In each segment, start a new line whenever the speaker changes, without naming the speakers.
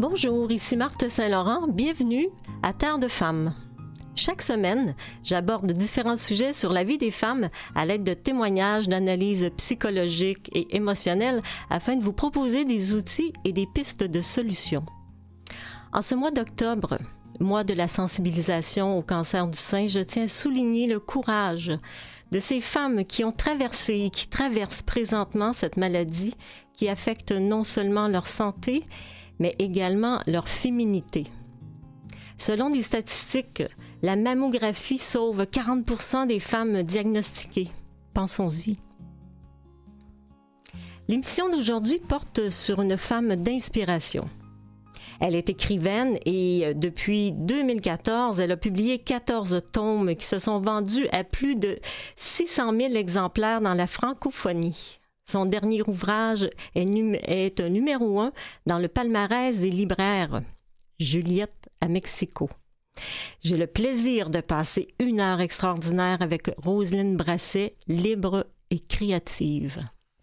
Bonjour, ici Marthe Saint-Laurent. Bienvenue à Terre de femmes. Chaque semaine, j'aborde différents sujets sur la vie des femmes à l'aide de témoignages, d'analyses psychologiques et émotionnelles afin de vous proposer des outils et des pistes de solutions. En ce mois d'octobre, mois de la sensibilisation au cancer du sein, je tiens à souligner le courage de ces femmes qui ont traversé et qui traversent présentement cette maladie qui affecte non seulement leur santé, mais également leur féminité. Selon des statistiques, la mammographie sauve 40% des femmes diagnostiquées. Pensons-y. L'émission d'aujourd'hui porte sur une femme d'inspiration. Elle est écrivaine et depuis 2014, elle a publié 14 tomes qui se sont vendus à plus de 600 000 exemplaires dans la francophonie. Son dernier ouvrage est un numéro 1 dans le palmarès des libraires, Juliette à Mexico. J'ai le plaisir de passer une heure extraordinaire avec Roselyne Brasset, libre et créative.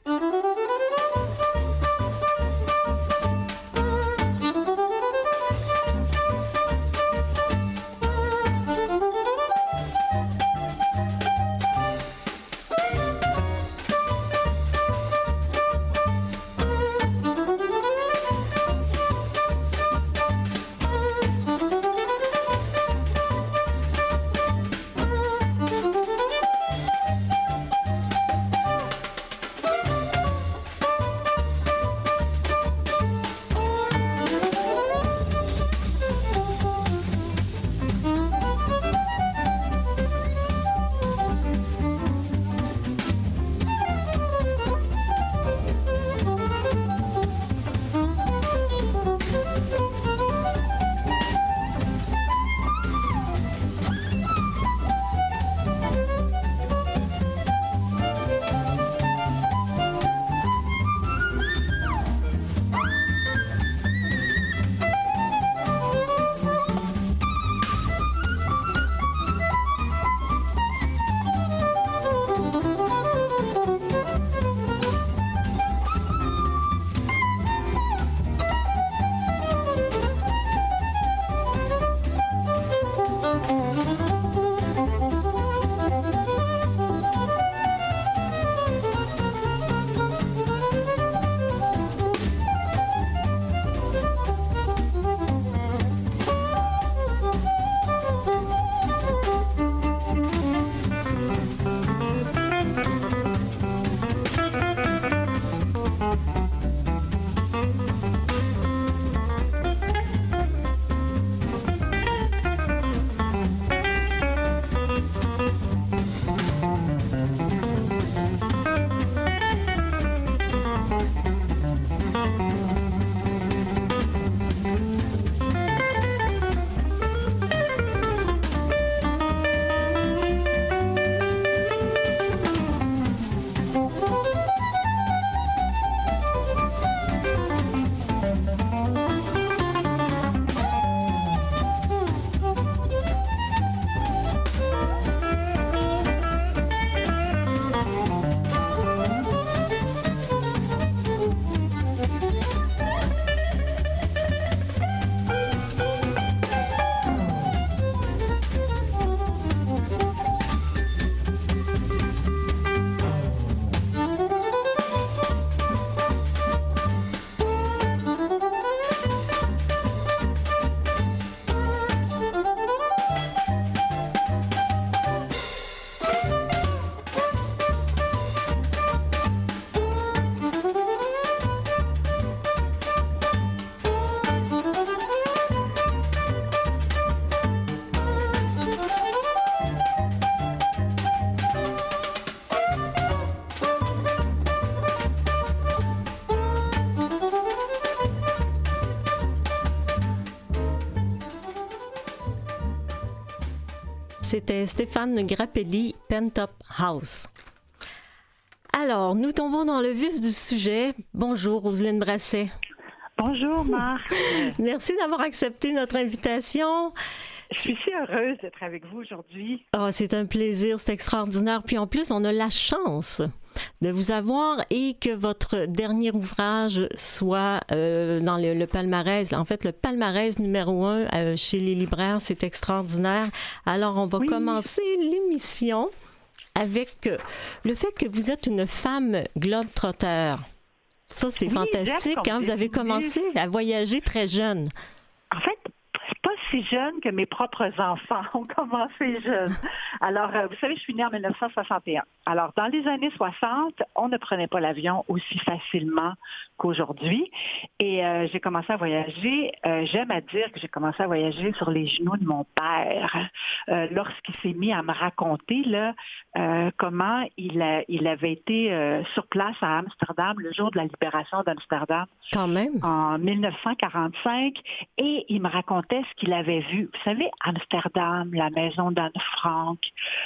C'était Stéphane Grappelli, Pentop House. Alors, nous tombons dans le vif du sujet. Bonjour, Roselyne Brasset.
Bonjour, Marc.
Merci d'avoir accepté notre invitation.
Je suis si heureuse d'être avec vous aujourd'hui.
Oh, c'est un plaisir, c'est extraordinaire. Puis en plus, on a la chance de vous avoir et que votre dernier ouvrage soit dans le palmarès. En fait, le palmarès numéro 1 chez les libraires, c'est extraordinaire. Alors, on va commencer l'émission avec le fait que vous êtes une femme globe-trotteur. Ça, c'est fantastique. Hein? Vous avez commencé à voyager très jeune.
En fait, pas si jeune que mes propres enfants ont commencé jeunes. Alors, vous savez, je suis née en 1961. Alors, dans les années 60, on ne prenait pas l'avion aussi facilement qu'aujourd'hui. Et j'ai commencé à voyager. J'aime à dire que j'ai commencé à voyager sur les genoux de mon père. Lorsqu'il s'est mis à me raconter là, comment il avait été sur place à Amsterdam le jour de la libération d'Amsterdam.
Quand même.
En 1945. Et il me racontait ce qu'il avait vu. Vous savez, Amsterdam, la maison d'Anne Frank.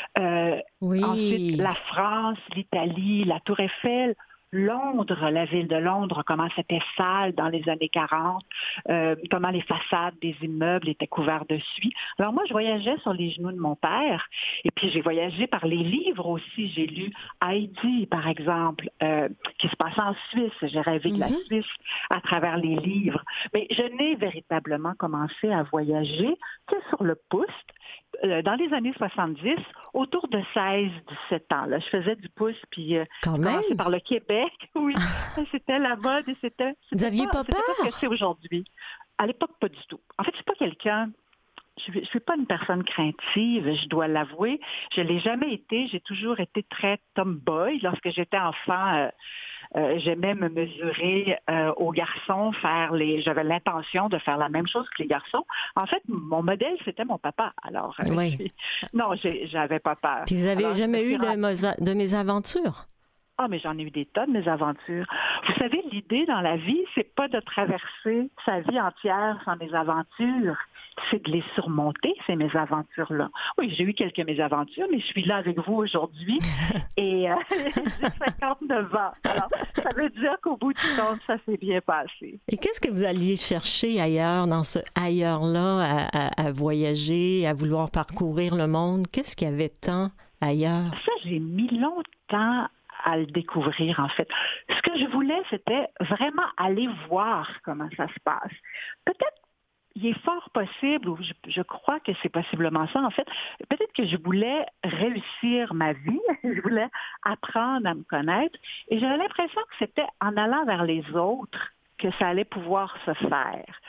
Oui.
Ensuite, la France, l'Italie, la Tour Eiffel. Londres, la ville de Londres, comment c'était sale dans les années 40, comment les façades des immeubles étaient couvertes de suie. Alors moi, je voyageais sur les genoux de mon père, et puis j'ai voyagé par les livres aussi. J'ai lu Heidi, par exemple, qui se passait en Suisse. J'ai rêvé de la Suisse à travers les livres. Mais je n'ai véritablement commencé à voyager que sur le pouce. Dans les années 70, autour de 16-17 ans. Là, je faisais du pouce, puis commençais par le Québec. Oui, c'était la mode et c'était
Vous aviez pas peur?
C'était pas ce que c'est aujourd'hui. À l'époque, pas du tout. En fait, je suis pas quelqu'un... Je suis pas une personne craintive, je dois l'avouer. Je l'ai jamais été. J'ai toujours été très tomboy. Lorsque j'étais enfant, j'aimais me mesurer aux garçons, j'avais l'intention de faire la même chose que les garçons. En fait, mon modèle, c'était mon papa. Alors, non, j'avais pas peur.
Puis vous avez jamais eu de mésaventures?
Ah, mais j'en ai eu des tonnes, mes aventures. Vous savez, l'idée dans la vie, c'est pas de traverser sa vie entière sans mésaventures. C'est de les surmonter, ces mésaventures-là. Oui, j'ai eu quelques mésaventures, mais je suis là avec vous aujourd'hui et j'ai 59 ans. Alors, ça veut dire qu'au bout du compte, ça s'est bien passé.
Et qu'est-ce que vous alliez chercher ailleurs, dans ce ailleurs-là, à voyager, à vouloir parcourir le monde? Qu'est-ce qu'il y avait tant ailleurs?
Ça, j'ai mis longtemps à le découvrir, en fait. Ce que je voulais, c'était vraiment aller voir comment ça se passe. Peut-être il est fort possible, ou je crois que c'est possiblement ça, en fait, peut-être que je voulais réussir ma vie, je voulais apprendre à me connaître, et j'avais l'impression que c'était en allant vers les autres que ça allait pouvoir se faire.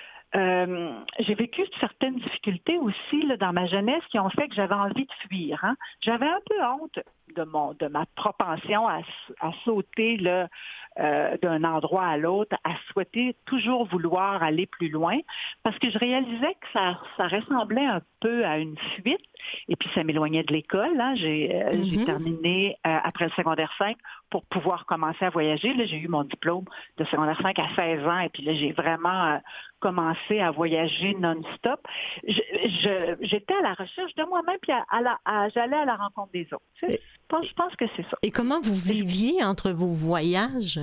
J'ai vécu certaines difficultés aussi là, dans ma jeunesse qui ont fait que j'avais envie de fuir. Hein. J'avais un peu honte de ma propension à sauter là, d'un endroit à l'autre, à souhaiter toujours vouloir aller plus loin, parce que je réalisais que ça ressemblait un peu à une fuite, et puis ça m'éloignait de l'école. Hein. J'ai terminé après le secondaire 5 pour pouvoir commencer à voyager. Là, j'ai eu mon diplôme de secondaire 5 à 16 ans, et puis là, j'ai vraiment commencé à voyager non-stop. J'étais à la recherche de moi-même, puis j'allais à la rencontre des autres. Je pense que c'est ça.
Et comment vous viviez entre vos voyages?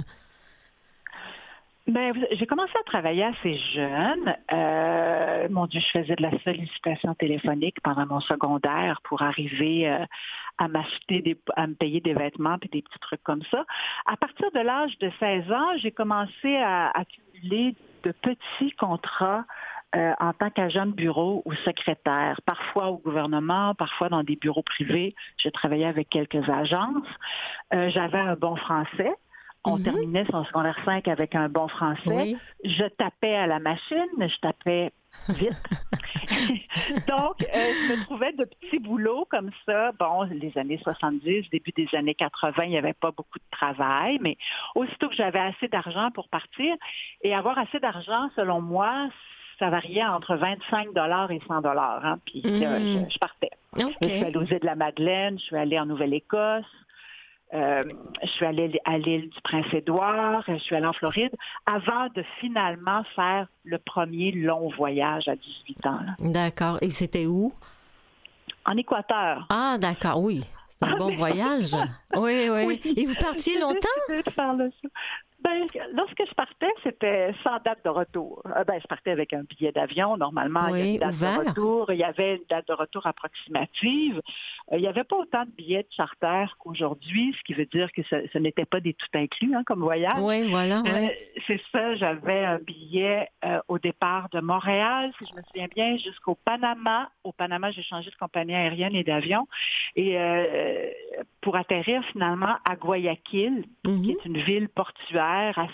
Ben, j'ai commencé à travailler assez jeune. Mon Dieu, je faisais de la sollicitation téléphonique pendant mon secondaire pour arriver à me payer des vêtements et des petits trucs comme ça. À partir de l'âge de 16 ans, j'ai commencé à accumuler de petits contrats en tant qu'agent de bureau ou secrétaire, parfois au gouvernement, parfois dans des bureaux privés. Je travaillais avec quelques agences. J'avais un bon français. On terminait son secondaire 5 avec un bon français. Oui. Je tapais à la machine, je tapais vite. Donc, je me trouvais de petits boulots comme ça. Bon, les années 70, début des années 80, il n'y avait pas beaucoup de travail, mais aussitôt que j'avais assez d'argent pour partir, et avoir assez d'argent, selon moi, ça variait entre 25 $ et 100 $. Hein, puis je partais. Okay. Je suis allée aux Îles-de-la-Madeleine, je suis allée en Nouvelle-Écosse. Je suis allée à l'île du Prince-Édouard, je suis allée en Floride, avant de finalement faire le premier long voyage à 18 ans. Là.
D'accord. Et c'était où?
En Équateur.
Ah, d'accord, oui. C'est un bon voyage. Oui. Et vous partiez longtemps?
Ben, lorsque je partais, c'était sans date de retour. Je partais avec un billet d'avion. Normalement, il y a une date de retour. Il y avait une date de retour approximative. Il n'y avait pas autant de billets de charter qu'aujourd'hui, ce qui veut dire que ce n'était pas des tout inclus comme voyage.
Oui, voilà. Oui.
C'est ça, j'avais un billet au départ de Montréal, si je me souviens bien, jusqu'au Panama. Au Panama, j'ai changé de compagnie aérienne et d'avion. Et pour atterrir finalement à Guayaquil, qui est une ville portuaire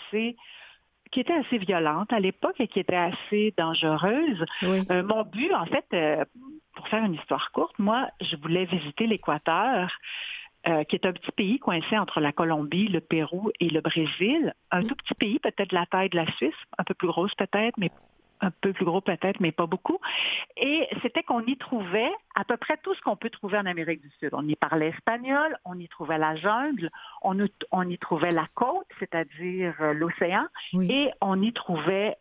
qui était assez violente à l'époque et qui était assez dangereuse. Oui. Mon but, en fait, pour faire une histoire courte, moi, je voulais visiter l'Équateur, qui est un petit pays coincé entre la Colombie, le Pérou et le Brésil. Un tout petit pays, peut-être de la taille de la Suisse, un peu plus grosse peut-être, mais un peu plus gros peut-être, mais pas beaucoup. Et c'était qu'on y trouvait à peu près tout ce qu'on peut trouver en Amérique du Sud. On y parlait espagnol, on y trouvait la jungle, on y trouvait la côte, c'est-à-dire l'océan, et on y trouvait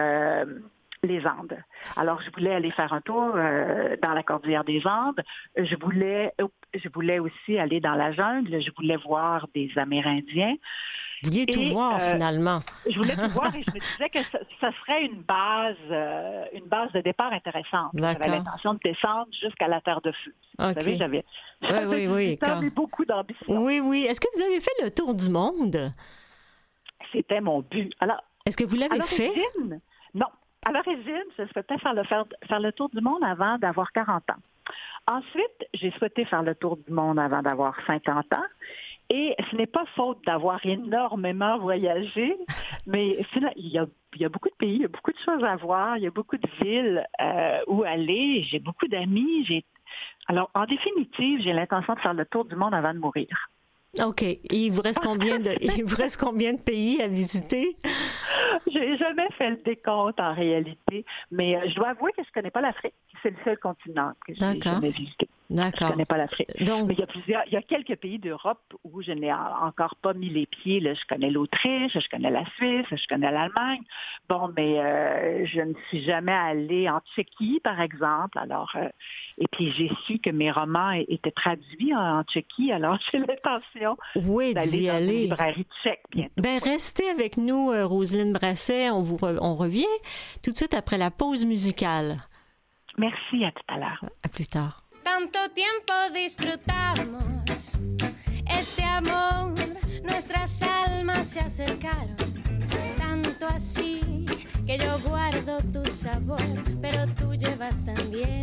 les Andes. Alors, je voulais aller faire un tour dans la cordillère des Andes. Je voulais aussi aller dans la jungle. Je voulais voir des Amérindiens.
Vous vouliez tout voir, finalement.
Je voulais tout voir et je me disais que ça serait une base de départ intéressante. J'avais l'intention de descendre jusqu'à la Terre de Feu. Vous savez, j'avais beaucoup d'ambition.
Oui, oui. Est-ce que vous avez fait le tour du monde?
C'était mon but. Alors,
est-ce que vous l'avez fait?
Non. À l'origine, je souhaitais faire le tour du monde avant d'avoir 40 ans. Ensuite, j'ai souhaité faire le tour du monde avant d'avoir 50 ans. Et ce n'est pas faute d'avoir énormément voyagé, mais il y a beaucoup de pays, il y a beaucoup de choses à voir, il y a beaucoup de villes où aller. J'ai beaucoup d'amis. Alors, en définitive, j'ai l'intention de faire le tour du monde avant de mourir.
OK. Et il vous reste combien de pays à visiter?
J'ai jamais fait le décompte en réalité, mais je dois avouer que je connais pas l'Afrique. C'est le seul continent que j'ai jamais visité.
D'accord.
Je connais pas l'Afrique.
Donc...
Mais il y a quelques pays d'Europe où je n'ai encore pas mis les pieds. Là, je connais l'Autriche, je connais la Suisse, je connais l'Allemagne. Bon, mais je ne suis jamais allée en Tchéquie, par exemple. Alors, et puis j'ai su que mes romans étaient traduits en Tchéquie. Alors, j'ai l'intention d'aller dans une librairie tchèque bientôt.
Ben, restez avec nous, Roselyne Brasset. On revient tout de suite après la pause musicale.
Merci, à tout à l'heure.
À plus tard.
Tanto tiempo disfrutamos este amor, nuestras almas se acercaron, tanto así que yo guardo tu sabor, pero tú llevas también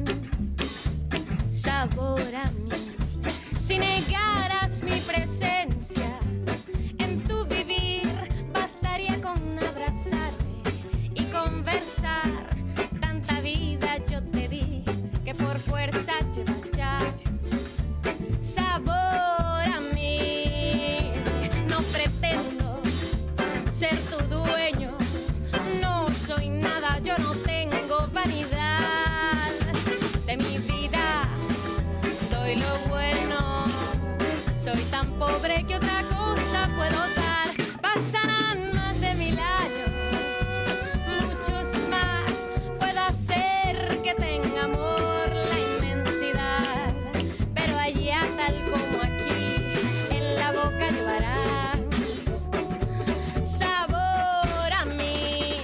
sabor a mí. Si negaras mi presencia en tu vivir, bastaría con abrazarte y conversar. Tanta vida yo te di que por fuerza llevas ya sabor a mí. No pretendo ser tu dueño, no soy nada, yo no tengo vanidad. De mi vida doy lo bueno, soy tan pobre que otra cosa puedo dar. Pasarán más de 1000 años, muchos más, puedo hacer que tenga amor. Tal como aquí, en la boca llevarás sabor a mí.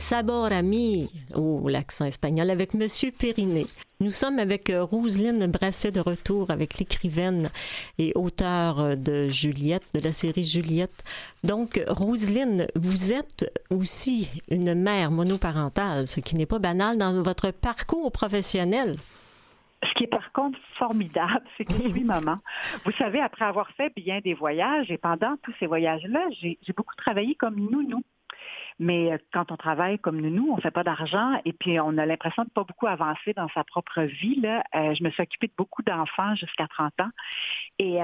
Sabor ami, l'accent espagnol, avec Monsieur Périné. Nous sommes avec Roselyne Brasset de retour avec l'écrivaine et auteure de Juliette, de la série Juliette. Donc, Roselyne, vous êtes aussi une mère monoparentale, ce qui n'est pas banal dans votre parcours professionnel.
Ce qui est par contre formidable, c'est que je suis maman. Vous savez, après avoir fait bien des voyages, et pendant tous ces voyages-là, j'ai beaucoup travaillé comme nounou. Mais quand on travaille comme nounou, on ne fait pas d'argent et puis on a l'impression de pas beaucoup avancer dans sa propre vie. Là. Je me suis occupée de beaucoup d'enfants jusqu'à 30 ans. Et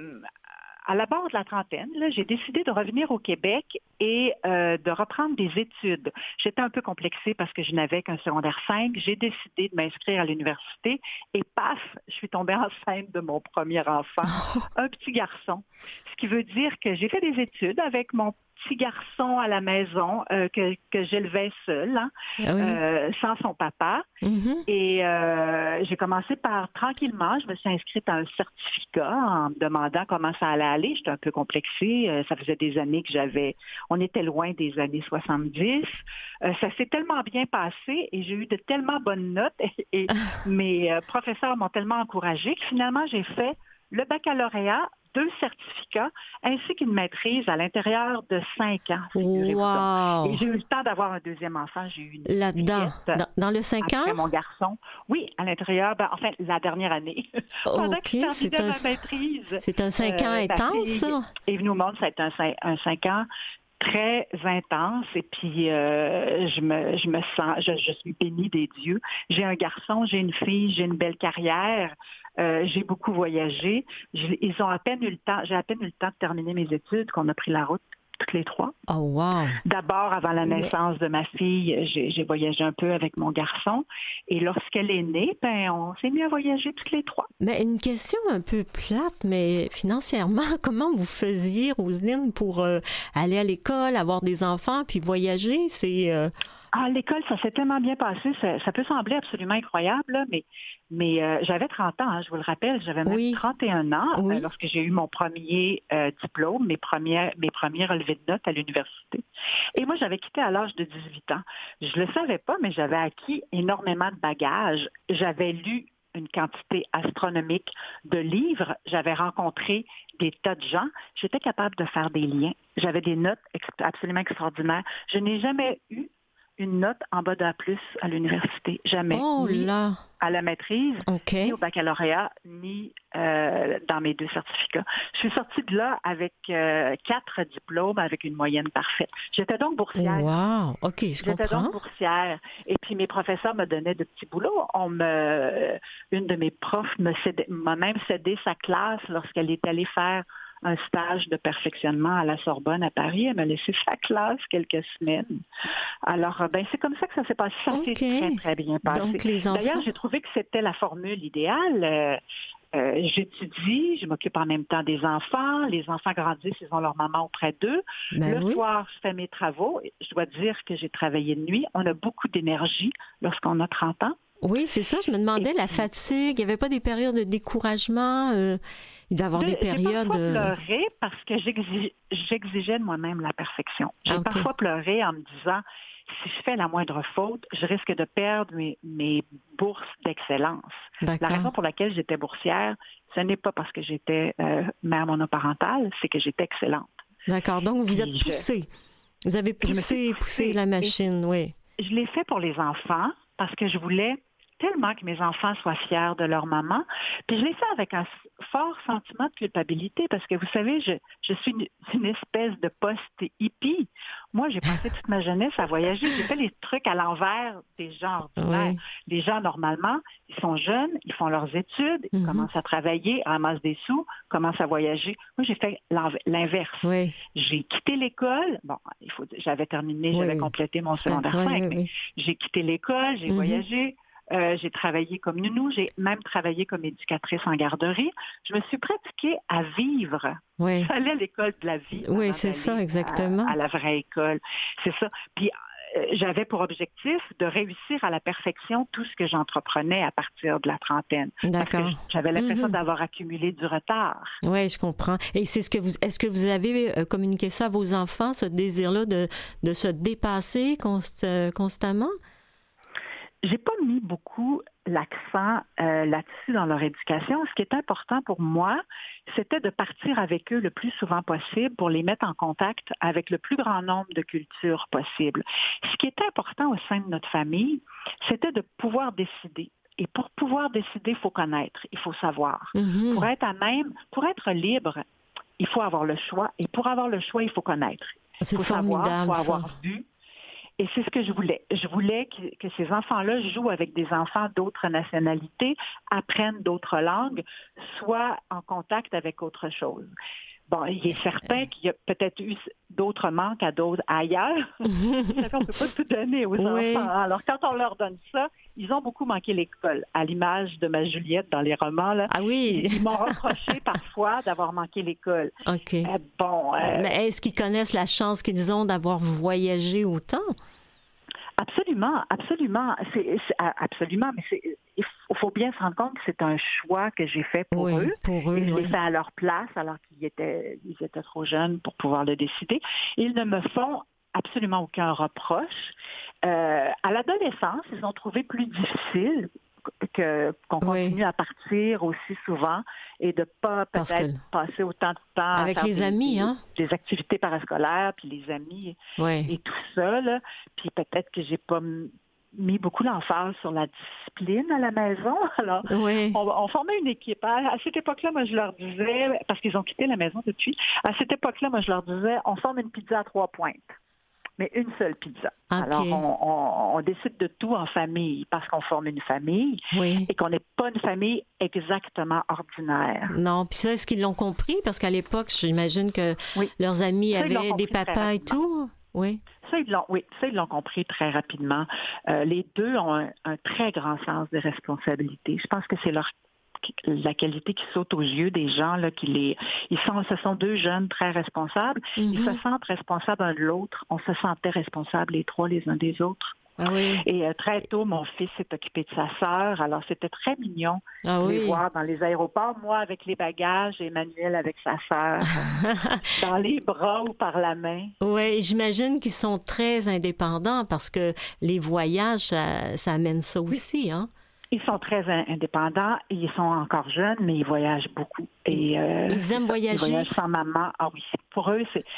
à la barre de la trentaine, là, j'ai décidé de revenir au Québec et de reprendre des études. J'étais un peu complexée parce que je n'avais qu'un secondaire 5. J'ai décidé de m'inscrire à l'université et paf, je suis tombée enceinte de mon premier enfant, un petit garçon. Ce qui veut dire que j'ai fait des études avec mon petit garçon à la maison que j'élevais seul, sans son papa. Mm-hmm. Et j'ai commencé par, tranquillement, je me suis inscrite à un certificat en me demandant comment ça allait aller. J'étais un peu complexée. Ça faisait des années que on était loin des années 70. Ça s'est tellement bien passé et j'ai eu de tellement bonnes notes et mes professeurs m'ont tellement encouragée que finalement, j'ai fait le baccalauréat, 2 certificats, ainsi qu'une maîtrise à l'intérieur de 5 ans.
Wow.
Et j'ai eu le temps d'avoir un deuxième enfant. J'ai eu une
là-dedans, dans le 5 ans?
Après mon garçon. Oui, à l'intérieur, la dernière année. Pendant que je terminais ma maîtrise.
C'est un 5 ans intense, ça?
Et venu au monde, ça a été un 5 ans très intense et puis je me sens, je suis bénie des dieux. J'ai un garçon, j'ai une fille, j'ai une belle carrière, j'ai beaucoup voyagé. J'ai à peine eu le temps de terminer mes études qu'on a pris la route toutes les 3.
Oh wow!
D'abord, avant la naissance de ma fille, j'ai voyagé un peu avec mon garçon. Et lorsqu'elle est née, on s'est mis à voyager toutes les 3.
Mais une question un peu plate, mais financièrement, comment vous faisiez, Roselyne, pour aller à l'école, avoir des enfants, puis voyager?
À l'école, ça s'est tellement bien passé. Ça peut sembler absolument incroyable, là, mais j'avais 30 ans, je vous le rappelle. J'avais même 31 ans lorsque j'ai eu mon premier diplôme, mes premiers relevés de notes à l'université. Et moi, j'avais quitté à l'âge de 18 ans. Je ne le savais pas, mais j'avais acquis énormément de bagages. J'avais lu une quantité astronomique de livres. J'avais rencontré des tas de gens. J'étais capable de faire des liens. J'avais des notes absolument extraordinaires. Je n'ai jamais eu une note en bas d'A+ à l'université. Jamais. Ni à la maîtrise, ni au baccalauréat, ni dans mes 2 certificats. Je suis sortie de là avec 4 diplômes avec une moyenne parfaite. J'étais donc boursière.
Wow! OK, je comprends.
J'étais donc boursière. Et puis, mes professeurs me donnaient de petits boulots. Une de mes profs m'a même cédé sa classe lorsqu'elle est allée faire un stage de perfectionnement à la Sorbonne à Paris. Elle m'a laissé sa classe quelques semaines. Alors, c'est comme ça que ça s'est passé. Ça s'est très, très bien passé.
Donc, les enfants...
D'ailleurs, j'ai trouvé que c'était la formule idéale. J'étudie, je m'occupe en même temps des enfants. Les enfants grandissent, ils ont leur maman auprès d'eux. Le soir, je fais mes travaux. Je dois dire que j'ai travaillé de nuit. On a beaucoup d'énergie lorsqu'on a 30 ans.
Oui, c'est ça. Je me demandais, la fatigue, il n'y avait pas des périodes de découragement? Il doit y avoir des périodes...
J'ai parfois pleuré parce que j'exigeais de moi-même la perfection. J'ai parfois pleuré en me disant, si je fais la moindre faute, je risque de perdre mes bourses d'excellence.
D'accord.
La raison pour laquelle j'étais boursière, ce n'est pas parce que j'étais mère monoparentale, c'est que j'étais excellente.
D'accord. Donc, vous êtes poussée. Vous avez poussé la machine, oui.
Je l'ai fait pour les enfants parce que je voulais tellement que mes enfants soient fiers de leur maman. Puis je l'ai fait avec un fort sentiment de culpabilité parce que, vous savez, je suis une espèce de post-hippie. Moi, j'ai passé toute ma jeunesse à voyager. J'ai fait les trucs à l'envers des gens ordinaires. Oui. Les gens, normalement, ils sont jeunes, ils font leurs études, ils commencent à travailler, ramassent des sous, commencent à voyager. Moi, j'ai fait l'inverse.
Oui.
J'ai quitté l'école. Bon, j'avais terminé, j'avais complété mon secondaire 5, mais j'ai quitté l'école, j'ai voyagé. J'ai travaillé comme nounou, j'ai même travaillé comme éducatrice en garderie. Je me suis pratiquée à vivre.
Oui.
J'allais à l'école de la vie.
Oui, c'est ça, exactement.
À la vraie école. C'est ça. Puis, j'avais pour objectif de réussir à la perfection tout ce que j'entreprenais à partir de la trentaine.
D'accord.
Parce que j'avais l'impression d'avoir accumulé du retard.
Oui, je comprends. Et est-ce que vous avez communiqué ça à vos enfants, ce désir-là de se dépasser constamment?
J'ai pas mis beaucoup l'accent là-dessus dans leur éducation. Ce qui est important pour moi, c'était de partir avec eux le plus souvent possible pour les mettre en contact avec le plus grand nombre de cultures possible. Ce qui est important au sein de notre famille, c'était de pouvoir décider. Et pour pouvoir décider, il faut connaître, il faut savoir.
Mm-hmm.
Pour être libre, il faut avoir le choix. Et pour avoir le choix, il faut connaître.
C'est
faut
formidable,
savoir, il faut
ça.
avoir vu. Et c'est ce que je voulais. Je voulais que ces enfants-là jouent avec des enfants d'autres nationalités, apprennent d'autres langues, soient en contact avec autre chose. Bon, il est certain qu'il y a peut-être eu d'autres manques à d'autres ailleurs. On ne peut pas tout donner aux enfants. Alors, quand on leur donne ça, ils ont beaucoup manqué l'école. À l'image de ma Juliette dans les romans, là,
ah oui.
Ils m'ont reproché parfois d'avoir manqué l'école.
OK.
Mais
est-ce qu'ils connaissent la chance qu'ils ont d'avoir voyagé autant?
Absolument. Absolument, mais il faut bien se rendre compte que c'est un choix que j'ai fait pour eux. Et je l'ai fait à leur place alors qu'ils étaient trop jeunes pour pouvoir le décider. Ils ne me font absolument aucun reproche. À l'adolescence, ils ont trouvé plus difficile qu'on continue à partir aussi souvent et de pas peut-être passer autant de temps
avec les amis,
des activités parascolaires, puis les amis et tout ça. Là. Puis peut-être que j'ai pas mis beaucoup l'emphase sur la discipline à la maison. Alors, on formait une équipe. À cette époque-là, moi, je leur disais, parce qu'ils ont quitté la maison depuis, à cette époque-là, moi, je leur disais, on forme une pizza à 3 pointes. Mais une seule pizza. Okay. Alors, on décide de tout en famille parce qu'on forme une famille et qu'on n'est pas une famille exactement ordinaire.
Non, puis ça, est-ce qu'ils l'ont compris? Parce qu'à l'époque, j'imagine que leurs amis avaient des papas et tout. Oui.
Ça, ils l'ont compris très rapidement. Les deux ont un très grand sens de responsabilité. Je pense que c'est la qualité qui saute aux yeux des gens, là, ce sont deux jeunes très responsables. Mm-hmm. Ils se sentent responsables l'un de l'autre. On se sentait responsables les trois les uns des autres.
Ah oui.
Et très tôt, mon fils s'est occupé de sa sœur. Alors, c'était très mignon de les voir dans les aéroports. Moi, avec les bagages, et Emmanuel avec sa sœur, dans les bras ou par la main.
Oui, j'imagine qu'ils sont très indépendants parce que les voyages, ça amène ça aussi, hein?
Ils sont très indépendants. Ils sont encore jeunes, mais ils voyagent beaucoup. Et,
ils aiment voyager?
Ils voyagent sans maman. Ah oui, pour eux, c'est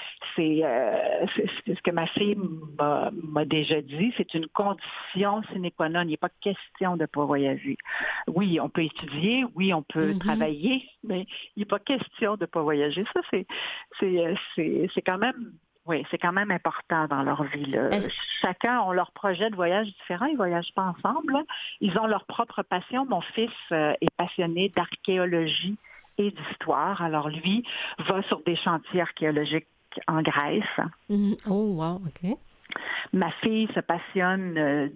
ce que ma fille m'a déjà dit. C'est une condition sine qua non. Il n'est pas question de ne pas voyager. Oui, on peut étudier. Oui, on peut travailler. Mais il n'est pas question de ne pas voyager. Ça, c'est quand même... Oui, c'est quand même important dans leur vie. Là. Chacun a leur projet de voyage différent. Ils ne voyagent pas ensemble. Là. Ils ont leur propre passion. Mon fils est passionné d'archéologie et d'histoire. Alors, lui va sur des chantiers archéologiques en Grèce.
Oh, wow, OK.
Ma fille se passionne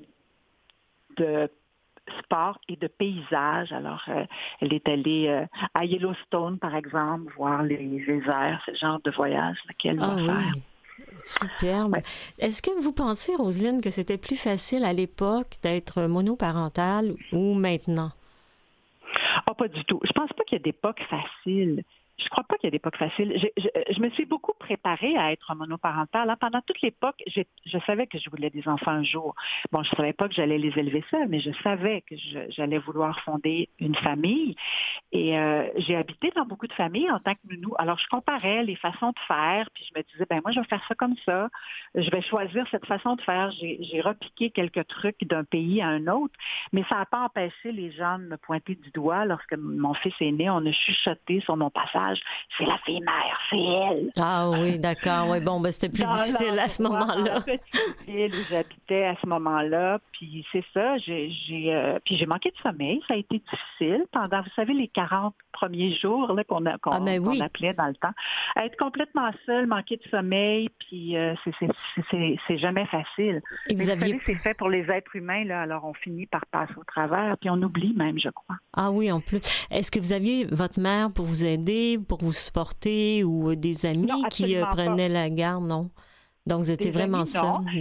de sport et de paysage. Alors, elle est allée à Yellowstone, par exemple, voir les airs, ce genre de voyage qu'elle va faire.
Superbe. Ouais. Est-ce que vous pensez, Roselyne, que c'était plus facile à l'époque d'être monoparentale ou maintenant?
Ah, pas du tout. Je pense pas qu'il y ait d'époque facile. Je crois pas qu'il y ait d'époque facile. Je me suis beaucoup préparée à être monoparentale. Hein. Pendant toute l'époque, je savais que je voulais des enfants un jour. Bon, je savais pas que j'allais les élever seuls, mais je savais que j'allais vouloir fonder une famille. Et j'ai habité dans beaucoup de familles en tant que nounou. Alors, je comparais les façons de faire, puis je me disais, moi, je vais faire ça comme ça. Je vais choisir cette façon de faire. J'ai repiqué quelques trucs d'un pays à un autre, mais ça n'a pas empêché les gens de me pointer du doigt. Lorsque mon fils est né, on a chuchoté sur mon passage. C'est la fille mère, c'est elle.
Ah oui, d'accord. Oui, bon, c'était plus difficile à ce moment-là.
Dans la petite ville où j'habitais à ce moment-là, puis c'est ça, puis j'ai manqué de sommeil. Ça a été difficile pendant, vous savez, les 40 premiers jours là, qu'on appelait dans le temps. Être complètement seule, manquer de sommeil, puis c'est jamais facile. Et vous savez, c'est fait pour les êtres humains, là, alors on finit par passer au travers, puis on oublie même, je crois.
Ah oui, en plus. Est-ce que vous aviez votre mère pour vous aider, pour vous supporter, ou des amis qui prenaient la garde? Non. Donc, vous étiez vraiment seule, non?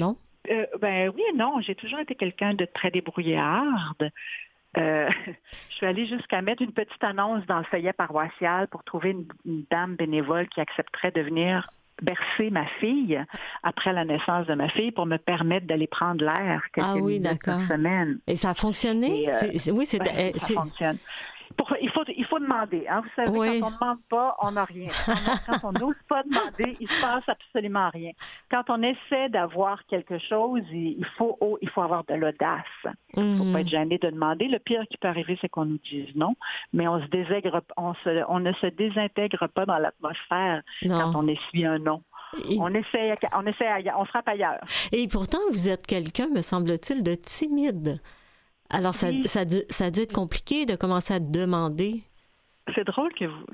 Ben oui et non. J'ai toujours été quelqu'un de très débrouillarde. Je suis allée jusqu'à mettre une petite annonce dans le feuillet paroissial pour trouver une dame bénévole qui accepterait de venir bercer ma fille après la naissance de ma fille pour me permettre d'aller prendre l'air quelques minutes par semaine.
Et ça a fonctionné? Oui,
ça fonctionne. Il faut demander. Hein? Vous savez, quand on ne demande pas, on n'a rien. Quand on n'ose pas demander, il ne se passe absolument rien. Quand on essaie d'avoir quelque chose, il faut avoir de l'audace. Il ne faut pas être gêné de demander. Le pire qui peut arriver, c'est qu'on nous dise non, mais on ne se désintègre pas dans l'atmosphère quand on essuie un non. On essaie ailleurs, on frappe ailleurs.
Et pourtant, vous êtes quelqu'un, me semble-t-il, de timide. Alors, ça a dû être compliqué de commencer à demander.
C'est drôle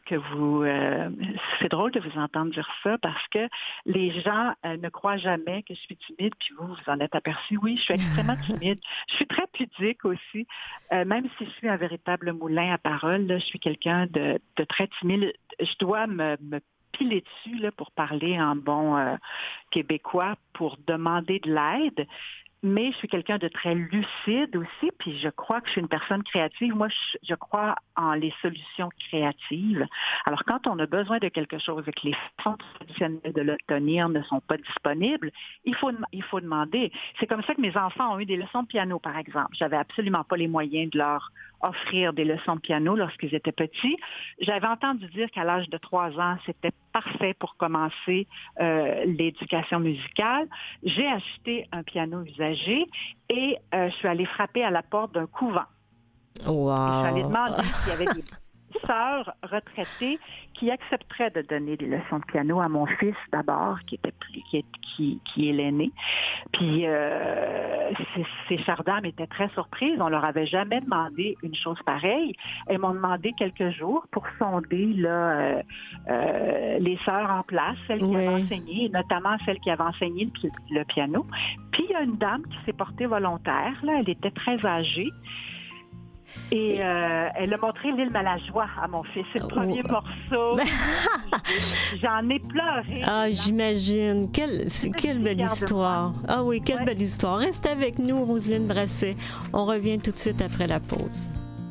c'est drôle de vous entendre dire ça parce que les gens ne croient jamais que je suis timide, puis vous en êtes aperçu. Oui, je suis extrêmement timide. Je suis très pudique aussi. Même si je suis un véritable moulin à parole, là, je suis quelqu'un de très timide. Je dois me piler dessus là, pour parler en bon québécois, pour demander de l'aide. Mais je suis quelqu'un de très lucide aussi, puis je crois que je suis une personne créative. Moi, je crois en les solutions créatives. Alors, quand on a besoin de quelque chose et que les façons traditionnelles de l'obtenir ne sont pas disponibles, il faut demander. C'est comme ça que mes enfants ont eu des leçons de piano, par exemple. J'avais absolument pas les moyens de leur offrir des leçons de piano lorsqu'ils étaient petits. J'avais entendu dire qu'à l'âge de 3 ans, c'était parfait pour commencer l'éducation musicale. J'ai acheté un piano usagé et je suis allée frapper à la porte d'un couvent.
Wow.
Et je suis allée demander s'il y avait des sœurs retraitées qui accepteraient de donner des leçons de piano à mon fils d'abord, qui est l'aîné. Puis ces chères dames étaient très surprises. On leur avait jamais demandé une chose pareille. Elles m'ont demandé quelques jours pour sonder les sœurs en place, celles qui avaient enseigné, notamment celles qui avaient enseigné le piano. Puis il y a une dame qui s'est portée volontaire. Là, elle était très âgée. Et elle a montré l'île Malajoie à mon fils. C'est le premier morceau. J'en ai pleuré.
Ah, j'imagine. Quelle belle histoire. Ah oui, quelle belle histoire. Reste avec nous, Roselyne Brasset. On revient tout de suite après la pause.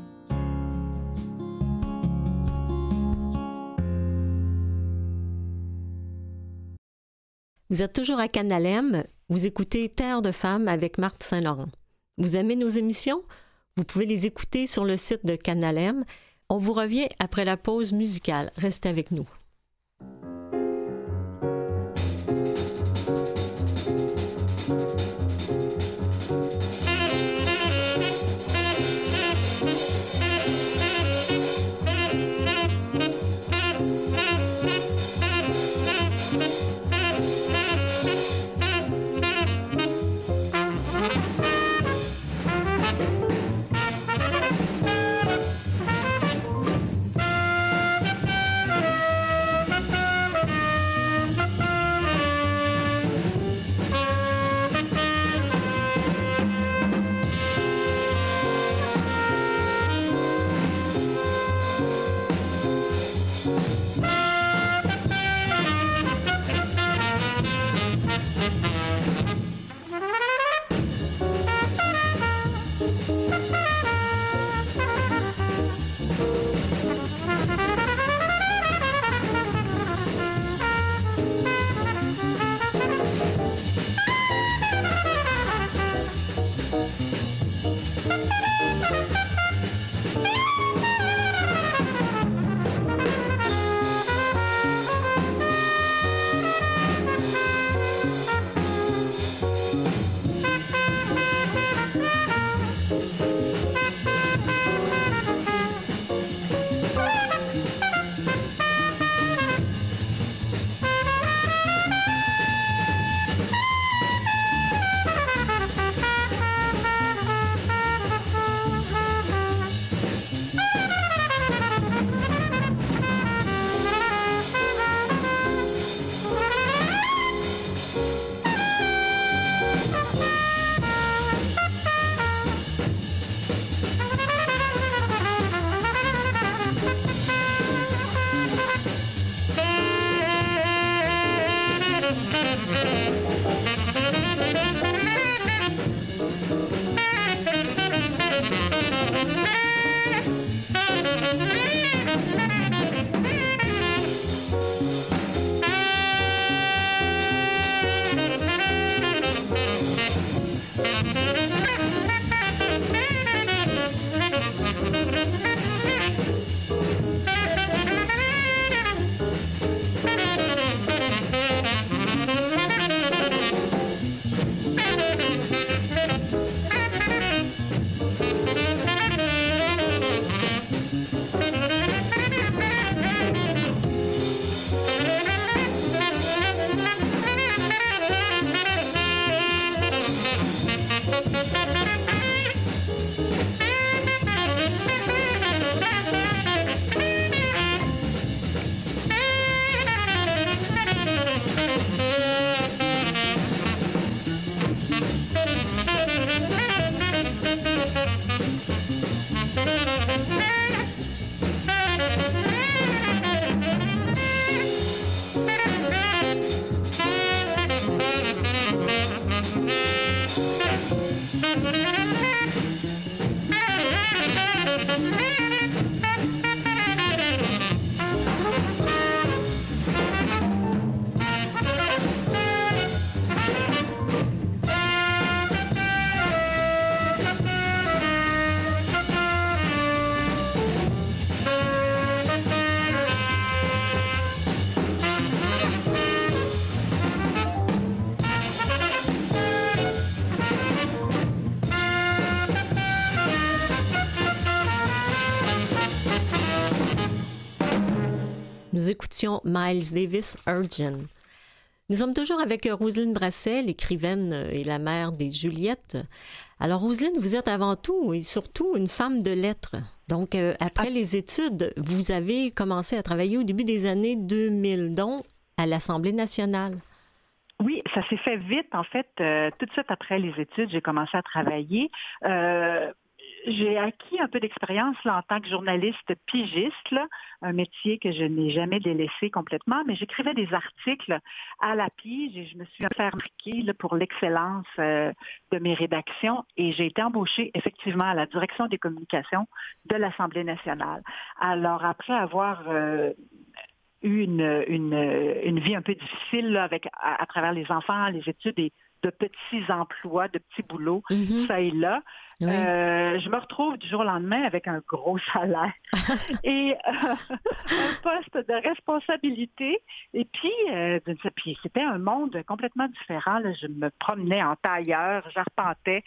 Vous êtes toujours à Canal M. Vous écoutez Terre de femmes avec Marthe Saint-Laurent. Vous aimez nos émissions? Vous pouvez les écouter sur le site de Canal M. On vous revient après la pause musicale. Restez avec nous. nous écoutions Miles Davis, Urgent. Nous sommes toujours avec Roselyne Brasset, l'écrivaine et la mère des Juliettes. Alors, Roselyne, vous êtes avant tout et surtout une femme de lettres. Donc, après les études, vous avez commencé à travailler au début des années 2000, donc à l'Assemblée nationale.
Oui, ça s'est fait vite. En fait, tout de suite après les études, j'ai commencé à travailler. J'ai acquis un peu d'expérience là, en tant que journaliste pigiste, là, un métier que je n'ai jamais délaissé complètement, mais j'écrivais des articles à la pige et je me suis fait remarquer là, pour l'excellence de mes rédactions et j'ai été embauchée effectivement à la direction des communications de l'Assemblée nationale. Alors, après avoir eu une vie un peu difficile là, à travers les enfants, les études et de petits emplois, de petits boulots, ça et là. Oui. Je me retrouve du jour au lendemain avec un gros salaire et un poste de responsabilité. Et puis, c'était un monde complètement différent. Là. Je me promenais en tailleur, j'arpentais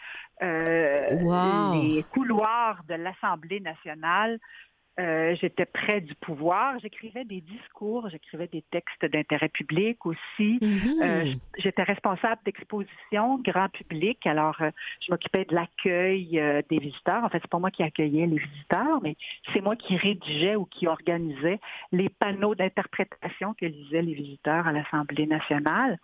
les couloirs de l'Assemblée nationale. J'étais près du pouvoir. J'écrivais des discours, j'écrivais des textes d'intérêt public aussi. J'étais responsable d'exposition grand public. Alors, je m'occupais de l'accueil des visiteurs. En fait, c'est pas moi qui accueillais les visiteurs, mais c'est moi qui rédigeais ou qui organisais les panneaux d'interprétation que lisaient les visiteurs à l'Assemblée nationale.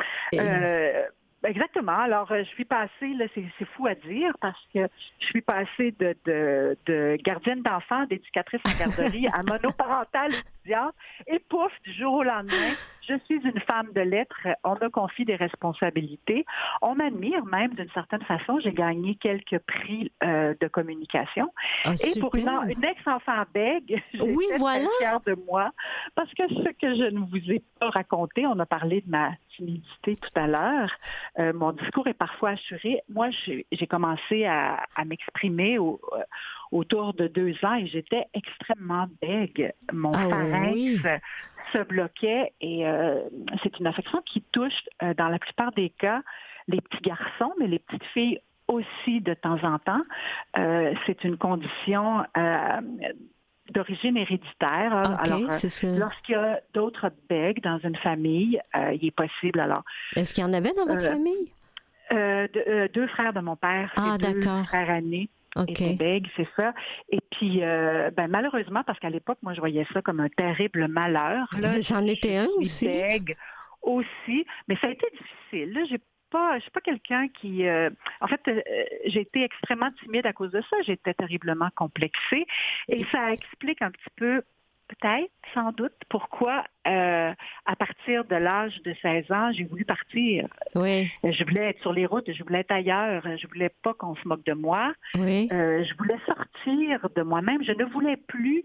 Exactement. Alors, je suis passée, là, c'est fou à dire, parce que je suis passée de gardienne d'enfants, d'éducatrice en garderie à monoparentale étudiante. Et pouf, du jour au lendemain, je suis une femme de lettres. On me confie des responsabilités. On m'admire même d'une certaine façon. J'ai gagné quelques prix de communication. Et
super.
Pour une ex-enfant bègue, j'étais très fière de moi. Parce que ce que je ne vous ai pas raconté, on a parlé de ma timidité tout à l'heure. Mon discours est parfois assuré. Moi, j'ai commencé à m'exprimer autour de 2 ans et j'étais extrêmement bègue. Mon pharynx se bloquait et c'est une affection qui touche, dans la plupart des cas, les petits garçons, mais les petites filles aussi de temps en temps. C'est une condition d'origine héréditaire.
Okay,
alors, lorsqu'il y a d'autres bègues dans une famille, il est possible. Alors,
est-ce qu'il y en avait dans votre famille?
2 frères de mon père, c'est 2 frères aînés. étaient bègues, c'est ça. Et puis, malheureusement, parce qu'à l'époque, moi, je voyais ça comme un terrible malheur. Là,
c'en était un aussi.
Bègue aussi, mais ça a été difficile. Là, je suis pas quelqu'un qui... en fait, j'ai été extrêmement timide à cause de ça. J'étais terriblement complexée. Et ça explique un petit peu, peut-être, sans doute, pourquoi, à partir de l'âge de 16 ans, j'ai voulu partir.
Oui.
Je voulais être sur les routes, je voulais être ailleurs. Je voulais pas qu'on se moque de moi.
Oui.
Je voulais sortir de moi-même. Je ne voulais plus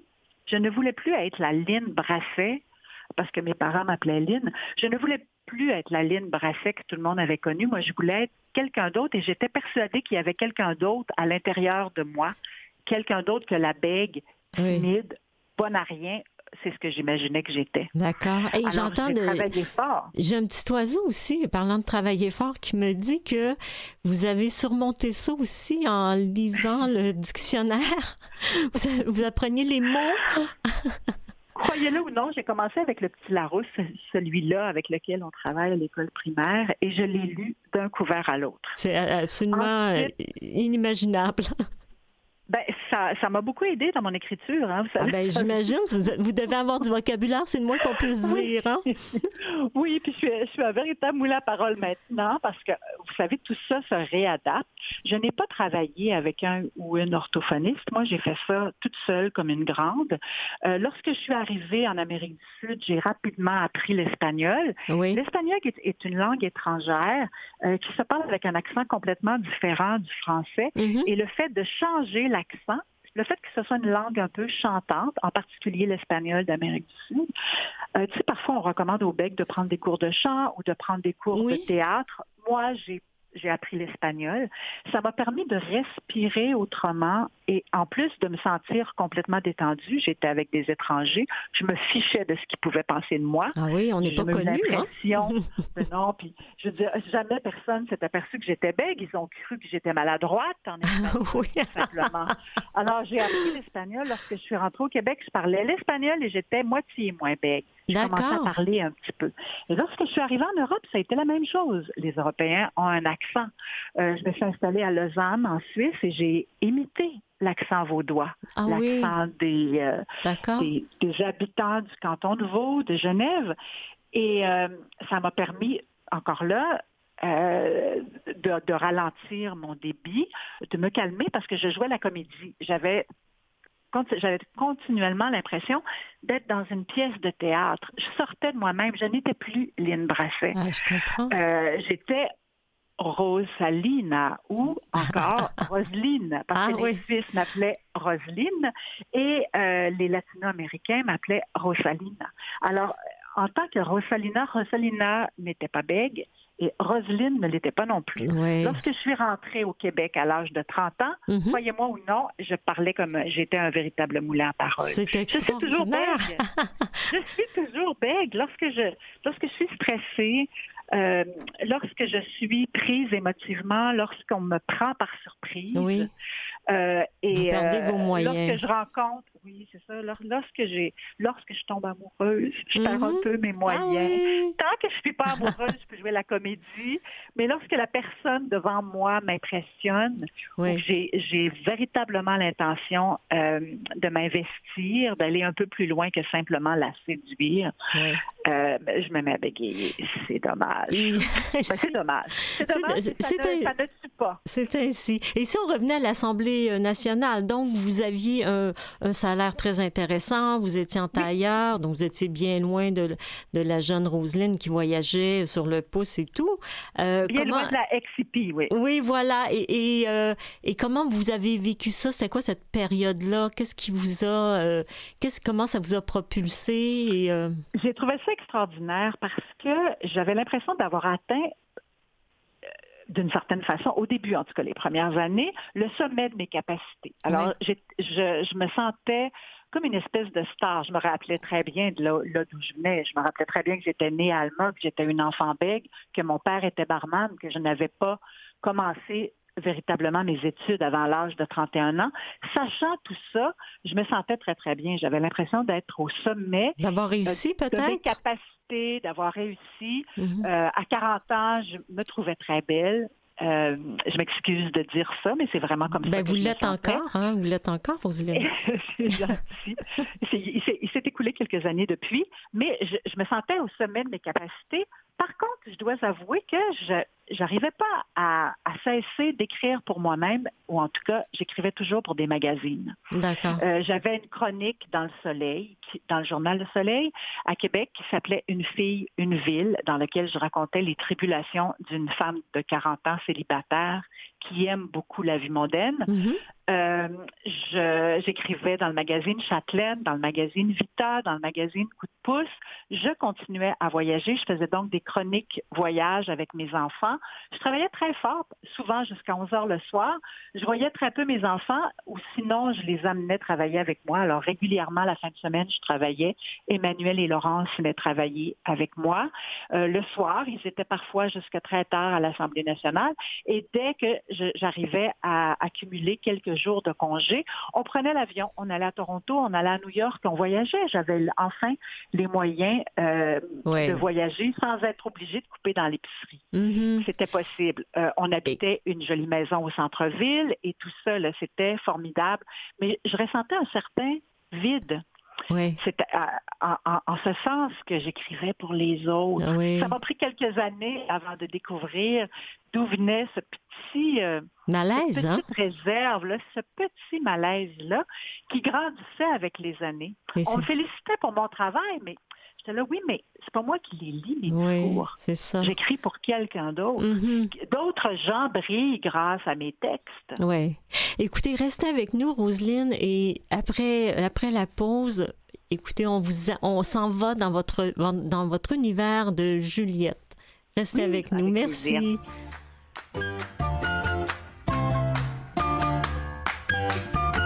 être la Lynn Brasset, parce que mes parents m'appelaient Lynn. Je ne voulais plus être la Lynn Brasset que tout le monde avait connue. Moi, je voulais être quelqu'un d'autre et j'étais persuadée qu'il y avait quelqu'un d'autre à l'intérieur de moi, quelqu'un d'autre que la bègue, timide, bonne à rien. C'est ce que j'imaginais que j'étais.
D'accord. Et
alors,
j'entends
travailler fort.
J'ai un petit oiseau aussi, parlant de travailler fort, qui me dit que vous avez surmonté ça aussi en lisant le dictionnaire. Vous appreniez les mots.
Croyez-le ou non, j'ai commencé avec le petit Larousse, celui-là avec lequel on travaille à l'école primaire, et je l'ai lu d'un couvert à l'autre.
C'est absolument inimaginable.
Ben, ça m'a beaucoup aidé dans mon écriture. Hein, vous savez.
J'imagine. Vous devez avoir du vocabulaire, c'est le moins qu'on puisse dire. Hein?
Oui, puis je suis un véritable moulin à parole maintenant parce que, vous savez, tout ça se réadapte. Je n'ai pas travaillé avec un ou une orthophoniste. Moi, j'ai fait ça toute seule comme une grande. Lorsque je suis arrivée en Amérique du Sud, j'ai rapidement appris l'espagnol. Oui. L'espagnol est une langue étrangère qui se parle avec un accent complètement différent du français. Mm-hmm. Et le fait de changer l'accent, le fait que ce soit une langue un peu chantante, en particulier l'espagnol d'Amérique du Sud, tu sais, parfois on recommande aux bègues de prendre des cours de chant ou de prendre des cours de théâtre. Moi, j'ai appris l'espagnol. Ça m'a permis de respirer autrement Et en plus de me sentir complètement détendue, j'étais avec des étrangers, je me fichais de ce qu'ils pouvaient penser de moi.
Ah oui, on n'est pas connus, hein?
Mais non, puis je veux dire, jamais personne s'est aperçu que j'étais bègue. Ils ont cru que j'étais maladroite en espagnol,
Oui.
tout simplement. Alors, j'ai appris l'espagnol. Lorsque je suis rentrée au Québec, je parlais l'espagnol et j'étais moitié moins bègue. J'ai commencé à parler un petit peu. Et lorsque je suis arrivée en Europe, ça a été la même chose. Les Européens ont un accent. Je me suis installée à Lausanne, en Suisse, et j'ai imité l'accent vaudois, l'accent des habitants du canton de Vaud, de Genève. Et ça m'a permis, encore là, de ralentir mon débit, de me calmer parce que je jouais la comédie. J'avais continuellement l'impression d'être dans une pièce de théâtre. Je sortais de moi-même. Je n'étais plus Lynn Brasset.
Ah, je comprends.
J'étais Rosalina ou encore Roseline, parce que les Suisses m'appelaient Roseline et les Latino-Américains m'appelaient Rosalina. Alors, en tant que Rosalina n'était pas bègue et Roseline ne l'était pas non plus.
Oui.
Lorsque je suis rentrée au Québec à l'âge de 30 ans, croyez-moi ou non, je parlais comme j'étais un véritable moulin à parole.
C'est extraordinaire.
Je suis toujours bègue. Lorsque je suis stressée, lorsque je suis prise émotivement, lorsqu'on me prend par surprise, et
vous perdez vos moyens.
Lorsque je rencontre, oui, c'est ça, lorsque je tombe amoureuse, je perds un peu mes moyens. Tant que je suis pas amoureuse, je peux jouer la comédie, mais lorsque la personne devant moi m'impressionne, j'ai véritablement l'intention de m'investir, d'aller un peu plus loin que simplement la séduire, je me mets à bégayer. C'est dommage. C'est dommage. Ça ne tue pas.
C'est ainsi. Et si on revenait à l'Assemblée nationale, donc vous aviez un salaire très intéressant, vous étiez en tailleur, donc vous étiez bien loin de la jeune Roselyne qui voyageait sur le pouce et tout.
Bien loin de la ex-hippie, oui.
Oui, voilà. Et comment vous avez vécu ça? C'était quoi cette période-là? Qu'est-ce qui vous a... comment ça vous a propulsé?
J'ai trouvé ça extraordinaire parce que j'avais l'impression d'avoir atteint, d'une certaine façon, au début, en tout cas les premières années, le sommet de mes capacités. Alors, je me sentais comme une espèce de star. Je me rappelais très bien de là d'où je venais. Je me rappelais très bien que j'étais née à Alma, que j'étais une enfant bègue, que mon père était barman, que je n'avais pas commencé véritablement mes études avant l'âge de 31 ans. Sachant tout ça, je me sentais très, très bien. J'avais l'impression d'être au sommet.
D'avoir réussi, peut-être?
De mes capacités, d'avoir réussi. À 40 ans, je me trouvais très belle. Je m'excuse de dire ça, mais c'est vraiment comme ça.
Vous l'êtes encore, hein? Vous l'êtes encore, Roselyne.
C'est gentil. Il s'est écoulé quelques années depuis, mais je me sentais au sommet de mes capacités. Par contre, je dois avouer que j'arrivais pas à cesser d'écrire pour moi-même, ou en tout cas, j'écrivais toujours pour des magazines.
D'accord.
J'avais une chronique dans Le Soleil, dans le journal Le Soleil, à Québec, qui s'appelait « Une fille, une ville », dans laquelle je racontais les tribulations d'une femme de 40 ans célibataire qui aime beaucoup la vie mondaine. J'écrivais dans le magazine Châtelaine, dans le magazine Vita, dans le magazine Coup de pouce. Je continuais à voyager. Je faisais donc des chroniques voyage avec mes enfants. Je travaillais très fort, souvent jusqu'à 11 heures le soir. Je voyais très peu mes enfants, ou sinon, je les amenais travailler avec moi. Alors, régulièrement, la fin de semaine, je travaillais. Emmanuel et Laurence venaient travailler avec moi. Le soir, ils étaient parfois jusqu'à très tard à l'Assemblée nationale. Et dès que j'arrivais à accumuler quelques jours de congé, on prenait l'avion, on allait à Toronto, on allait à New York, on voyageait. J'avais enfin les moyens de voyager sans être obligée de couper dans l'épicerie. C'était possible. On habitait une jolie maison au centre-ville et tout ça, là, c'était formidable. Mais je ressentais un certain vide.
Oui.
C'était en ce sens que j'écrivais pour les autres.
Oui.
Ça m'a pris quelques années avant de découvrir d'où venait ce petit
malaise,
cette petite réserve, là, ce petit malaise-là qui grandissait avec les années. On me félicitait pour mon travail, mais j'étais là, oui, mais c'est pas moi qui les lis, mes discours.
C'est ça.
J'écris pour quelqu'un d'autre. D'autres gens brillent grâce à mes textes.
Oui. Écoutez, restez avec nous, Roselyne, et après la pause, écoutez, on s'en va dans votre univers de Juliette. Restez avec nous. Merci.
Plaisir.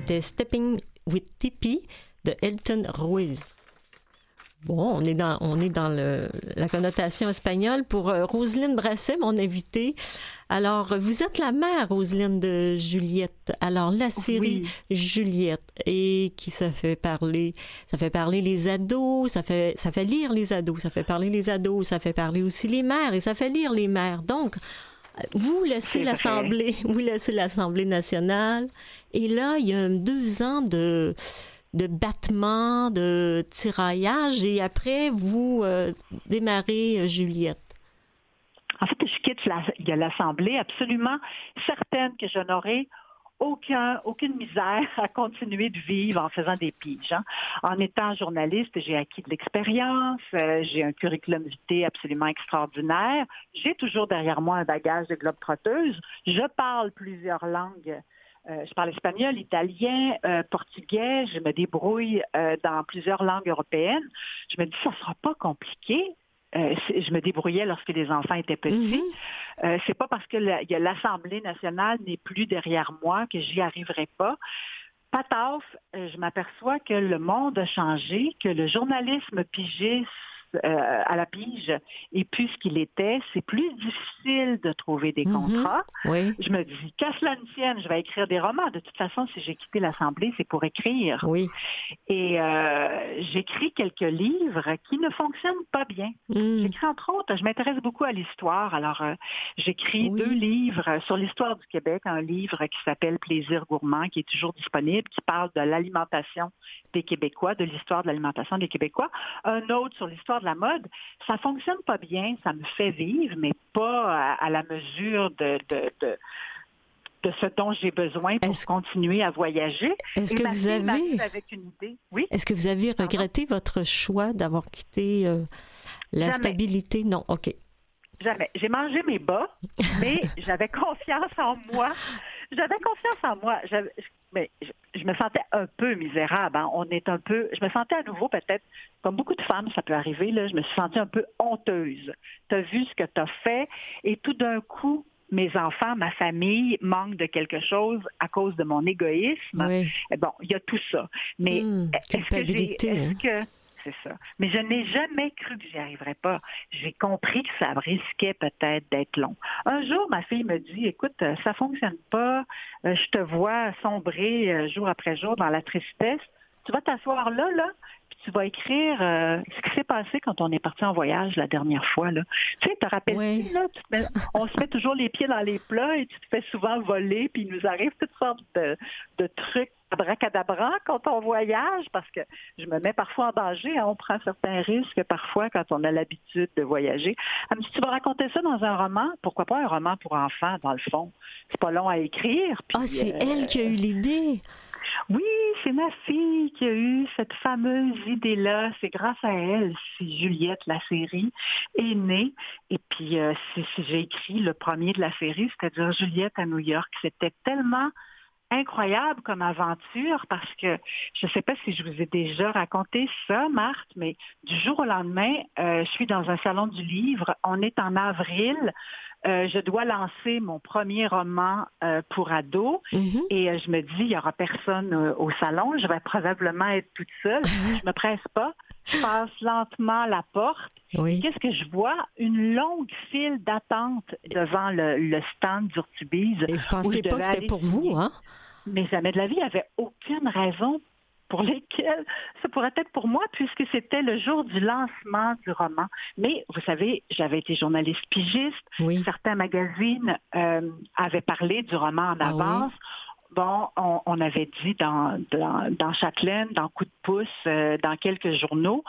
c'était Stepping with Tippy de Elton Ruiz. Bon, on est dans la connotation espagnole pour Roselyne Brasset, mon invitée. Alors, vous êtes la mère, Roselyne, de Juliette. Alors, la série Juliette, et qui ça fait parler les ados, ça fait lire les ados, ça fait parler les ados, ça fait parler aussi les mères, et ça fait lire les mères. Donc, vous laissez l'Assemblée nationale, et là, il y a 2 ans de battements, de tiraillage, et après, vous démarrez Juliette.
En fait, je quitte l'Assemblée absolument certaine que je n'aurai aucune misère à continuer de vivre en faisant des piges. Hein. En étant journaliste, j'ai acquis de l'expérience, j'ai un curriculum vitae absolument extraordinaire, j'ai toujours derrière moi un bagage de globe-trotteuse, je parle plusieurs langues. Je parle espagnol, italien, portugais, je me débrouille dans plusieurs langues européennes. Je me dis, ça ne sera pas compliqué. Je me débrouillais lorsque les enfants étaient petits. C'est pas parce que l'Assemblée nationale n'est plus derrière moi que j'y arriverai pas. Pataf, je m'aperçois que le monde a changé, que le journalisme pigiste à la pige et plus ce qu'il était, c'est plus difficile de trouver des contrats.
Oui.
Je me dis, qu'à cela ne tienne, je vais écrire des romans. De toute façon, si j'ai quitté l'Assemblée, c'est pour écrire.
Oui.
Et j'écris quelques livres qui ne fonctionnent pas bien. J'écris entre autres, je m'intéresse beaucoup à l'histoire. Alors, j'écris 2 livres sur l'histoire du Québec, un livre qui s'appelle Plaisir gourmand, qui est toujours disponible, qui parle de l'alimentation des Québécois, de l'histoire de l'alimentation des Québécois. Un autre sur l'histoire de la mode. Ça fonctionne pas bien, ça me fait vivre, mais pas à la mesure de ce dont j'ai besoin pour continuer à voyager.
Est-ce que vous avez
avec une idée? Oui?
Est-ce que vous avez regretté votre choix d'avoir quitté la stabilité? Non, OK.
Jamais. J'ai mangé mes bas, mais j'avais confiance en moi. Mais je me sentais un peu misérable. Hein. Je me sentais à nouveau peut-être, comme beaucoup de femmes, ça peut arriver, là, je me suis sentie un peu honteuse. Tu as vu ce que tu as fait et tout d'un coup, mes enfants, ma famille manquent de quelque chose à cause de mon égoïsme.
Oui.
Bon, il y a tout ça. Mais c'est ça. Mais je n'ai jamais cru que j'y arriverais pas. J'ai compris que ça risquait peut-être d'être long. Un jour, ma fille me dit, écoute, ça fonctionne pas. Je te vois sombrer jour après jour dans la tristesse. Tu vas t'asseoir là, puis tu vas écrire ce qui s'est passé quand on est parti en voyage la dernière fois. Là. Tu sais, te rappelles-tu, là, on se met toujours les pieds dans les plats et tu te fais souvent voler, puis il nous arrive toutes sortes de trucs abracadabra quand on voyage, parce que je me mets parfois en danger. Hein, on prend certains risques parfois quand on a l'habitude de voyager. Elle me dit, tu vas raconter ça dans un roman? Pourquoi pas un roman pour enfants, dans le fond? C'est pas long à écrire. Puis,
c'est elle qui a eu l'idée!
Oui, c'est ma fille qui a eu cette fameuse idée-là. C'est grâce à elle si Juliette, la série, est née. Et puis, si j'ai écrit le premier de la série, c'est-à-dire Juliette à New York, c'était tellement incroyable comme aventure parce que je ne sais pas si je vous ai déjà raconté ça, Marthe, mais du jour au lendemain, je suis dans un salon du livre. On est en avril. Je dois lancer mon premier roman pour ados et je me dis, il n'y aura personne au salon. Je vais probablement être toute seule. Je me presse pas. Je passe lentement la porte.
Oui.
Qu'est-ce que je vois? Une longue file d'attente devant le stand d'Urtubise.
Et vous ne pensiez pas que c'était pour vous, hein?
Mais jamais de la vie, il n'y avait aucune raison pour lesquelles ça pourrait être pour moi, puisque c'était le jour du lancement du roman. Mais vous savez, j'avais été journaliste pigiste. Oui. Certains magazines avaient parlé du roman en avance. Oui. Bon, on avait dit dans Châtelaine, dans Coup de pouce, dans quelques journaux.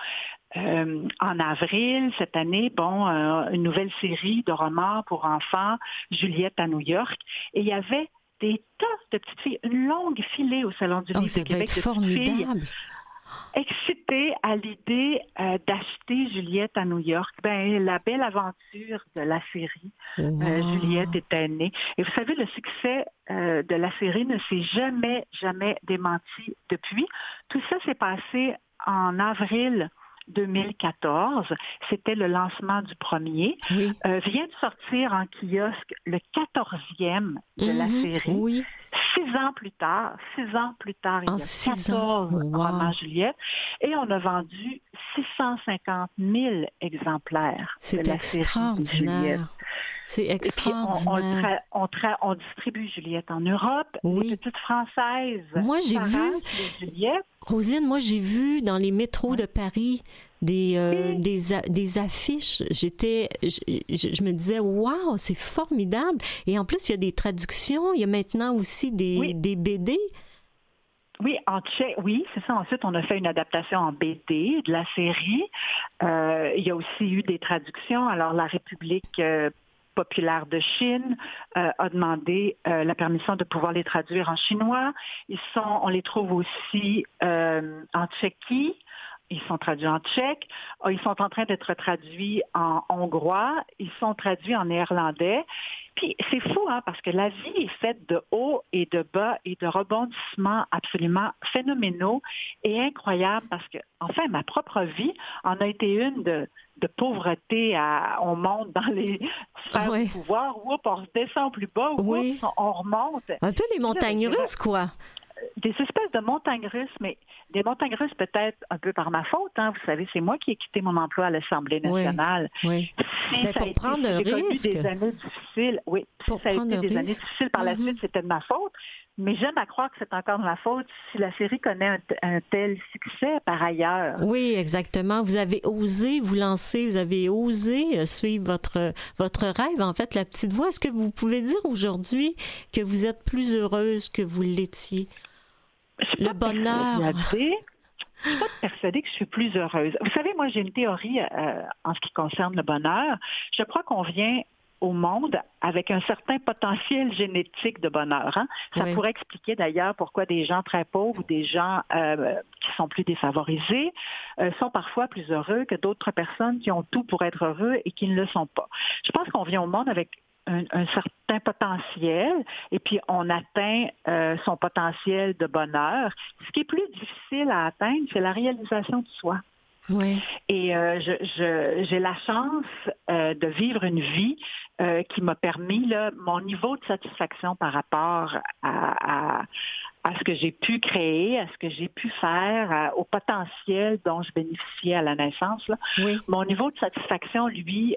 En avril, cette année, une nouvelle série de romans pour enfants, Juliette à New York. Et il y avait des tas de petites filles, une longue filée au Salon du Livre de Québec.
C'est formidable.
Excitée à l'idée d'acheter Juliette à New York. La belle aventure de la série, Juliette était née. Et vous savez, le succès de la série ne s'est jamais démenti depuis. Tout ça s'est passé en avril 2014. C'était le lancement du premier.
Oui.
Vient de sortir en kiosque le 14e de la série.
Oui.
6 ans plus tard, il y a 14 romans Juliette. Et on a vendu 650 000 exemplaires de la série Juliette.
C'est extraordinaire.
On distribue Juliette en Europe, les petites françaises.
Moi, j'ai vu,
Juliette.
Roselyne, dans les métros de Paris, des affiches. Je me disais, waouh, c'est formidable. Et en plus, il y a des traductions. Il y a maintenant aussi des BD.
Oui, en tchèque, oui, c'est ça. Ensuite, on a fait une adaptation en BD de la série. Il y a aussi eu des traductions. Alors, la République populaire de Chine a demandé la permission de pouvoir les traduire en chinois. On les trouve aussi en Tchéquie. Ils sont traduits en tchèque. Ils sont en train d'être traduits en hongrois. Ils sont traduits en néerlandais. Puis c'est fou, parce que la vie est faite de hauts et de bas et de rebondissements absolument phénoménaux et incroyables parce que, enfin, ma propre vie en a été une de pauvreté. On monte dans les sphères du pouvoir. On se descend plus bas. On remonte.
Un peu les montagnes russes, quoi.
Des espèces de montagnes russes, mais des montagnes russes peut-être un peu par ma faute. Vous savez, c'est moi qui ai quitté mon emploi à l'Assemblée nationale.
Oui. Mais pour prendre un risque.
Des années difficiles. Oui, ça a été des années difficiles par la suite, c'était de ma faute. Mais j'aime à croire que c'est encore de ma faute si la série connaît un tel succès par ailleurs.
Oui, exactement. Vous avez osé vous lancer, vous avez osé suivre votre rêve. En fait, La Petite Voix, est-ce que vous pouvez dire aujourd'hui que vous êtes plus heureuse que vous l'étiez? Le bonheur.
Je ne suis pas persuadée que je suis plus heureuse. Vous savez, moi, j'ai une théorie en ce qui concerne le bonheur. Je crois qu'on vient au monde avec un certain potentiel génétique de bonheur. Ça pourrait expliquer d'ailleurs pourquoi des gens très pauvres ou des gens qui sont plus défavorisés sont parfois plus heureux que d'autres personnes qui ont tout pour être heureux et qui ne le sont pas. Je pense qu'on vient au monde avec un certain potentiel et puis on atteint son potentiel de bonheur. Ce qui est plus difficile à atteindre, c'est la réalisation de soi.
Oui.
Et j'ai la chance de vivre une vie qui m'a permis mon niveau de satisfaction par rapport à ce que j'ai pu créer, à ce que j'ai pu faire, au potentiel dont je bénéficiais à la naissance. Mon niveau de satisfaction, lui,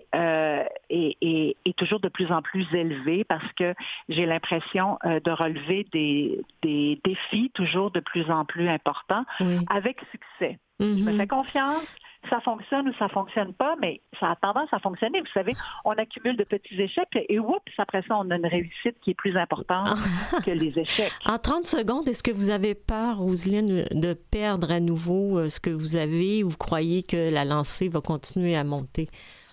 est toujours de plus en plus élevé parce que j'ai l'impression de relever des défis toujours de plus en plus importants avec succès. Je me fais confiance, ça fonctionne ou ça fonctionne pas, mais ça a tendance à fonctionner. Vous savez, on accumule de petits échecs et après ça, on a une réussite qui est plus importante que les échecs.
En 30 secondes, est-ce que vous avez peur, Roselyne, de perdre à nouveau ce que vous avez ou vous croyez que la lancée va continuer à monter?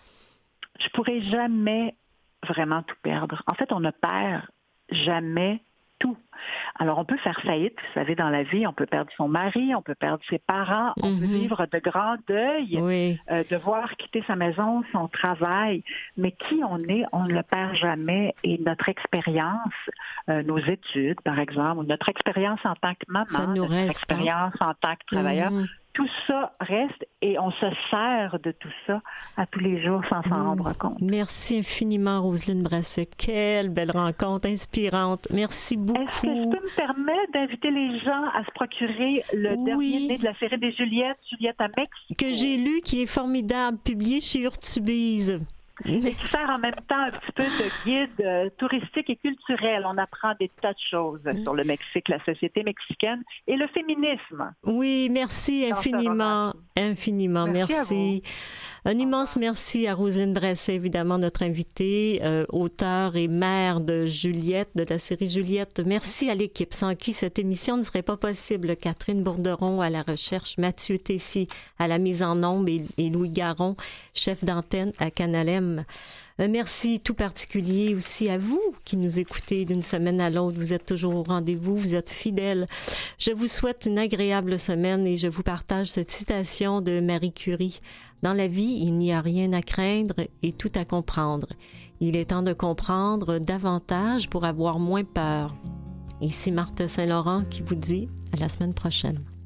Je pourrais jamais vraiment tout perdre. En fait, on ne perd jamais tout. Alors, on peut faire faillite, vous savez, dans la vie, on peut perdre son mari, on peut perdre ses parents, on peut vivre de grands deuils, devoir quitter sa maison, son travail, mais qui on est, on ne le perd jamais et notre expérience, nos études, par exemple, ou notre expérience en tant que maman, notre expérience en tant que travailleur, tout ça reste et on se sert de tout ça à tous les jours sans s'en rendre compte.
Merci infiniment, Roselyne Brasset. Quelle belle rencontre inspirante. Merci beaucoup.
Est-ce que je peux me permettre d'inviter les gens à se procurer le dernier né de la série des Juliette à Mexico? Que
j'ai lu, qui est formidable, publié chez Urtubise.
Et qui sert en même temps un petit peu de guide touristique et culturel. On apprend des tas de choses sur le Mexique, la société mexicaine et le féminisme.
Oui, merci infiniment. Infiniment, merci. Un immense merci à Roselyne Brasset, évidemment, notre invitée, auteure et mère de Juliette, de la série Juliette. Merci à l'équipe, sans qui cette émission ne serait pas possible. Catherine Bourderon à la recherche, Mathieu Tessy à la mise en onde et Louis Garon, chef d'antenne à Canal M. Merci tout particulier aussi à vous qui nous écoutez d'une semaine à l'autre. Vous êtes toujours au rendez-vous, vous êtes fidèles. Je vous souhaite une agréable semaine et je vous partage cette citation de Marie Curie. Dans la vie, il n'y a rien à craindre et tout à comprendre. Il est temps de comprendre davantage pour avoir moins peur. Ici Marthe Saint-Laurent qui vous dit à la semaine prochaine.